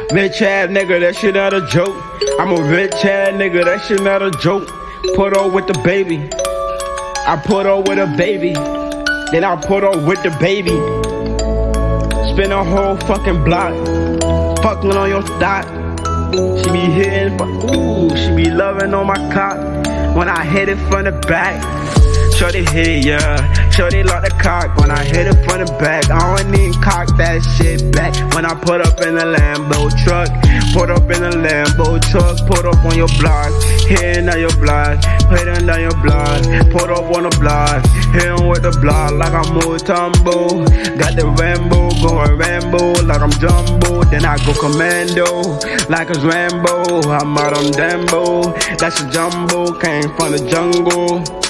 Rich ass nigga, that shit not a joke. I'm a rich ass nigga, that shit not a joke. Put on with the baby. I put on with a baby. Then I put on with the baby. Spin a whole fucking block. Fucking on your thought. She be hitting, ooh, she be loving on my cock. When I hit it from the back. Shorty hit, yeah. Shorty lock the cock when I hit it from the back. I don't even cock that shit back. When I put up in the Lambo truck, put up in the Lambo truck, put up on your block, hitting on your block, hitting on your block, put up on the block, hitting with the block like I'm Mutombo. Got the Rambo, going Rambo like I'm Jumbo. Then I go commando like it's Rambo. I'm out on Dambo, that's a jumbo, came from the jungle.